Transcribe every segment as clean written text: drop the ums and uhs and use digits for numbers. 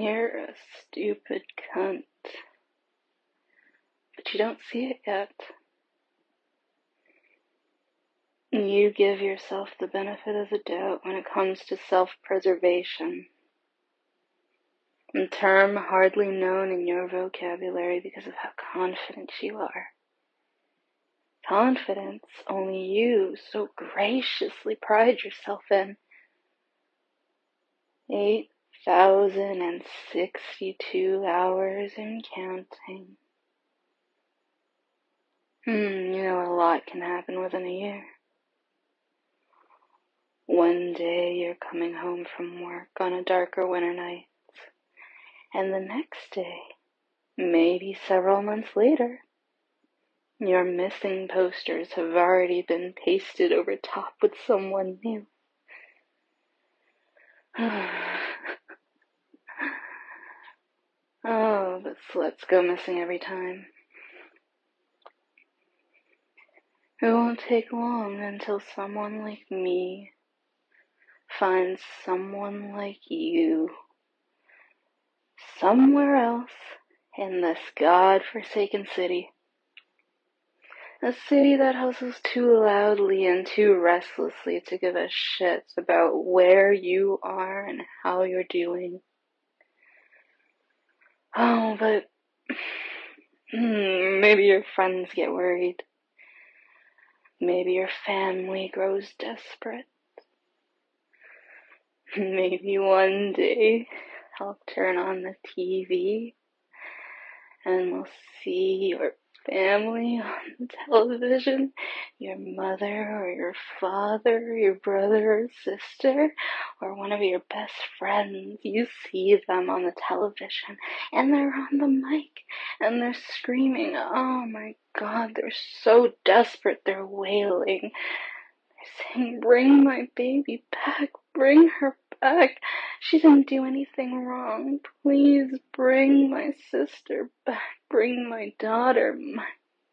You're a stupid cunt. But you don't see it yet. You give yourself the benefit of the doubt when it comes to self-preservation. A term hardly known in your vocabulary because of how confident you are. Confidence only you so graciously pride yourself in. 8,062 hours and counting. You know a lot can happen within a year. One day you're coming home from work on a darker winter night, and the next day, maybe several months later, your missing posters have already been pasted over top with someone new. Oh, but sluts go missing every time. It won't take long until someone like me finds someone like you somewhere else in this God-forsaken city. A city that hustles too loudly and too restlessly to give a shit about where you are and how you're doing. Oh, but maybe your friends get worried. Maybe your family grows desperate. Maybe one day I'll turn on the TV and we'll see your family on the television, your mother or your father, your brother or sister, or one of your best friends. You see them on the television and they're on the mic and they're screaming, oh my God, they're so desperate, they're wailing. They're saying, bring my baby back, bring her back. She didn't do anything wrong. Please bring my sister back. Bring my daughter, my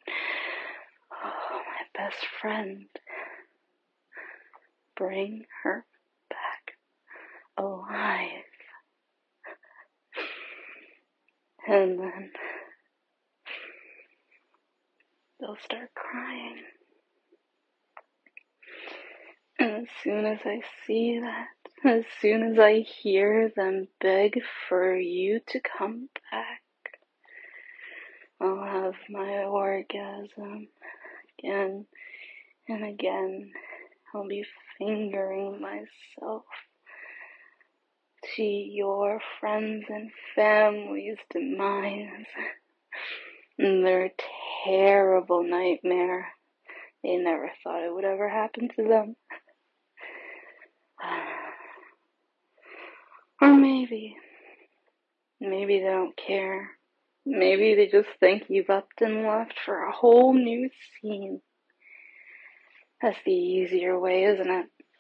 best friend. Bring her back alive. And then they'll start crying. And as soon as I see that, as soon as I hear them beg for you to come back, I'll have my orgasm again and again. I'll be fingering myself to your friends and family's demise. Their terrible nightmare. They never thought it would ever happen to them. Or maybe they don't care. Maybe they just think you've upped and left for a whole new scene. That's the easier way, isn't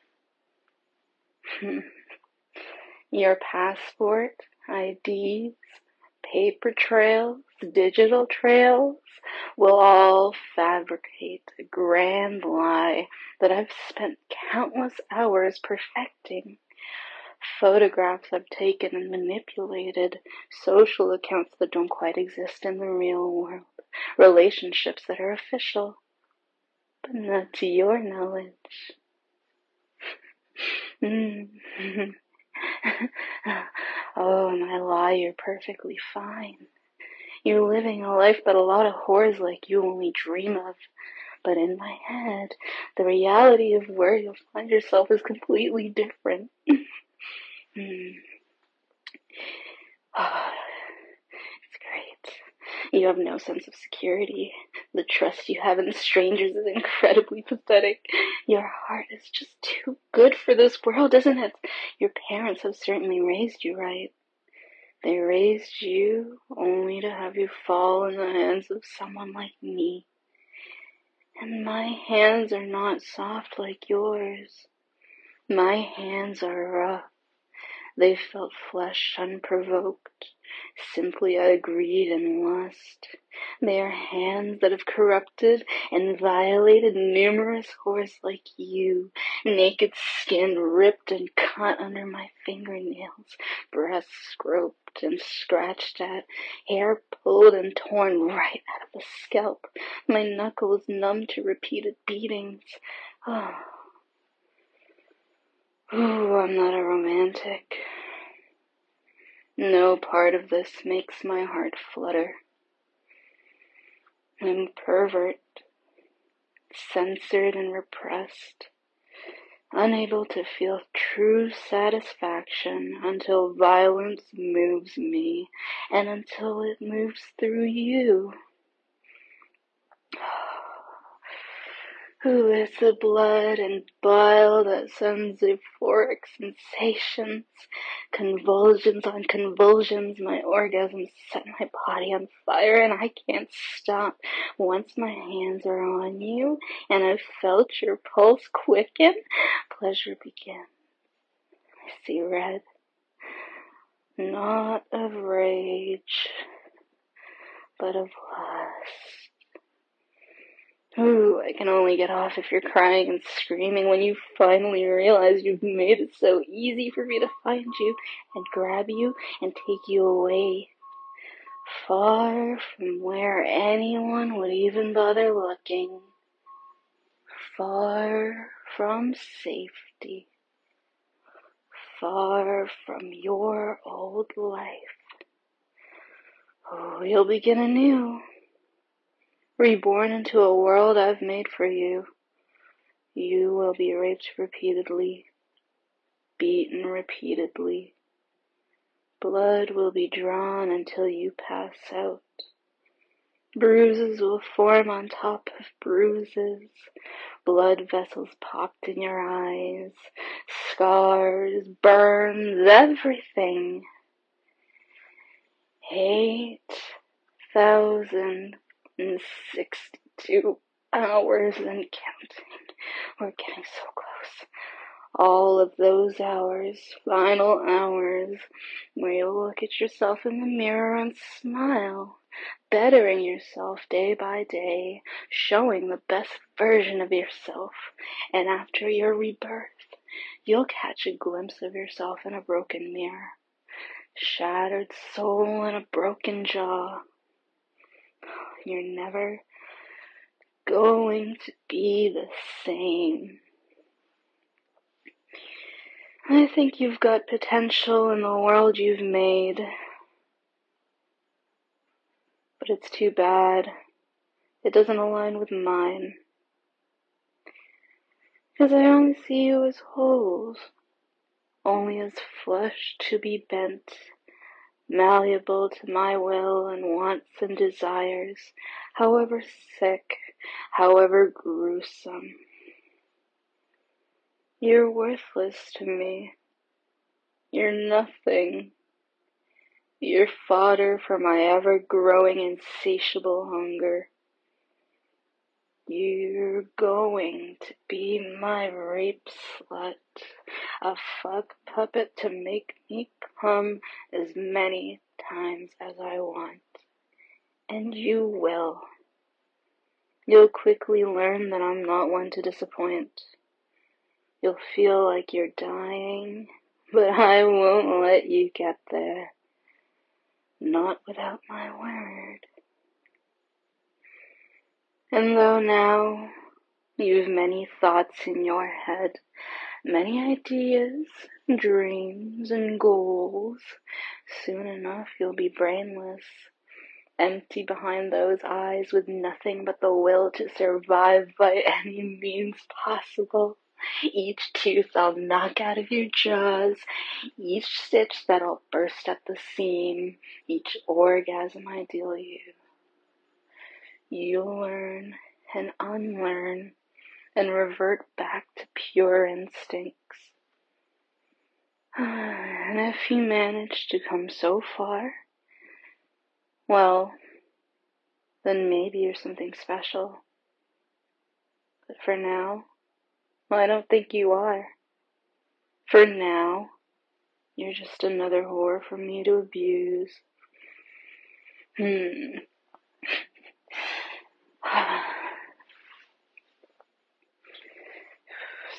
it? Your passport, IDs, paper trails, digital trails will all fabricate a grand lie that I've spent countless hours perfecting. Photographs I've taken and manipulated, social accounts that don't quite exist in the real world, relationships that are official, but not to your knowledge. Oh, my lie, you're perfectly fine. You're living a life that a lot of whores like you only dream of. But in my head, the reality of where you'll find yourself is completely different. It's great. You have no sense of security. The trust you have in strangers is incredibly pathetic. Your heart is just too good for this world, isn't it? Your parents have certainly raised you right. They raised you only to have you fall in the hands of someone like me. And my hands are not soft like yours. My hands are rough. They felt flesh unprovoked, simply out of greed and lust. They are hands that have corrupted and violated numerous whores like you naked skin ripped and cut under my fingernails, breasts scraped and scratched at, hair pulled and torn right out of the scalp, my knuckles numb to repeated beatings. Oh, I'm not a romantic. No part of this makes my heart flutter. I'm a pervert, censored and repressed, unable to feel true satisfaction until violence moves me and until it moves through you. Who is the blood and bile that sends euphoric sensations, convulsions on convulsions, my orgasms set my body on fire and I can't stop. Once my hands are on you and I've felt your pulse quicken, pleasure begins. I see red, not of rage, but of lust. Ooh, I can only get off if you're crying and screaming when you finally realize you've made it so easy for me to find you and grab you and take you away, far from where anyone would even bother looking, far from safety, far from your old life. Oh, you'll begin anew. Reborn into a world I've made for you. You will be raped repeatedly, beaten repeatedly. Blood will be drawn until you pass out. Bruises will form on top of bruises. Blood vessels popped in your eyes. Scars, burns, everything. 8,062 hours and counting. We're getting so close. All of those hours, final hours, where you'll look at yourself in the mirror and smile, bettering yourself day by day, showing the best version of yourself. And after your rebirth, you'll catch a glimpse of yourself in a broken mirror. Shattered soul and a broken jaw. You're never going to be the same. I think you've got potential in the world you've made. But it's too bad. It doesn't align with mine. Because I only see you as holes. Only as flesh to be bent, malleable to my will and wants and desires, however sick, however gruesome. You're worthless to me. You're nothing. You're fodder for my ever-growing insatiable hunger. You're going to be my rape slut, a fuck puppet to make me come as many times as I want. And you will. You'll quickly learn that I'm not one to disappoint. You'll feel like you're dying, but I won't let you get there. Not without my word. And though now you've many thoughts in your head, many ideas, dreams, and goals, soon enough you'll be brainless, empty behind those eyes with nothing but the will to survive by any means possible. Each tooth I'll knock out of your jaws, each stitch that'll burst at the seam, each orgasm I deal you. You'll learn and unlearn and revert back to pure instincts. And if you manage to come so far, well, then maybe you're something special. But for now, well, I don't think you are. For now, you're just another whore for me to abuse.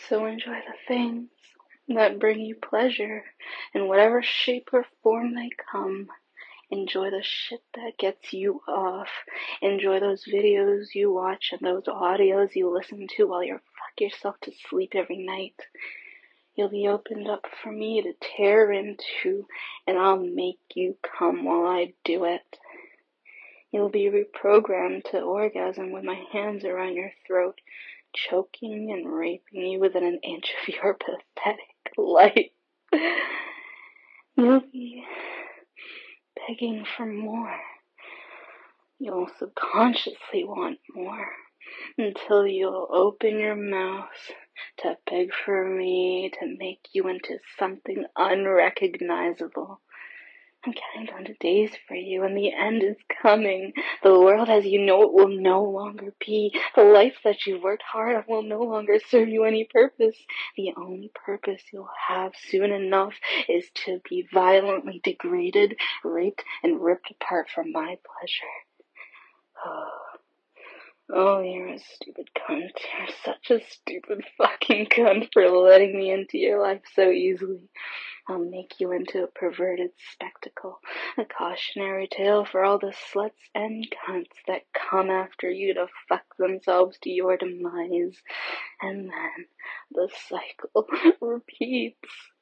So enjoy the things that bring you pleasure in whatever shape or form they come. Enjoy the shit that gets you off. Enjoy those videos you watch and those audios you listen to while you fuck yourself to sleep every night. You'll be opened up for me to tear into, and I'll make you come while I do it. You'll be reprogrammed to orgasm with my hands around your throat, choking and raping you within an inch of your pathetic life. You'll be begging for more. You'll subconsciously want more until you'll open your mouth to beg for me to make you into something unrecognizable. I'm counting down the days for you, and the end is coming. The world as you know it will no longer be. The life that you've worked hard on will no longer serve you any purpose. The only purpose you'll have soon enough is to be violently degraded, raped, and ripped apart for my pleasure. Oh, you're a stupid cunt. You're such a stupid fucking cunt for letting me into your life so easily. I'll make you into a perverted spectacle, a cautionary tale for all the sluts and cunts that come after you to fuck themselves to your demise. And then the cycle repeats.